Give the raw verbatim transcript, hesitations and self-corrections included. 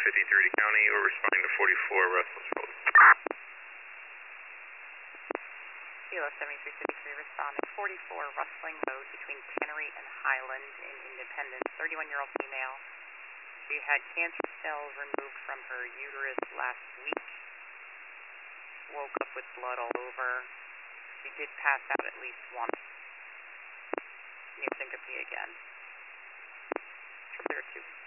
fifty-three to county. We're responding to forty-four Russell's Road. Kilo seventy-three fifty-three responding, forty-four Rustling Road between Tannery and Highland in Independence, thirty-one-year-old female. She had cancer cells removed from her uterus last week. Woke up with blood all over. She did pass out at least once. Near syncope again. Trip there too.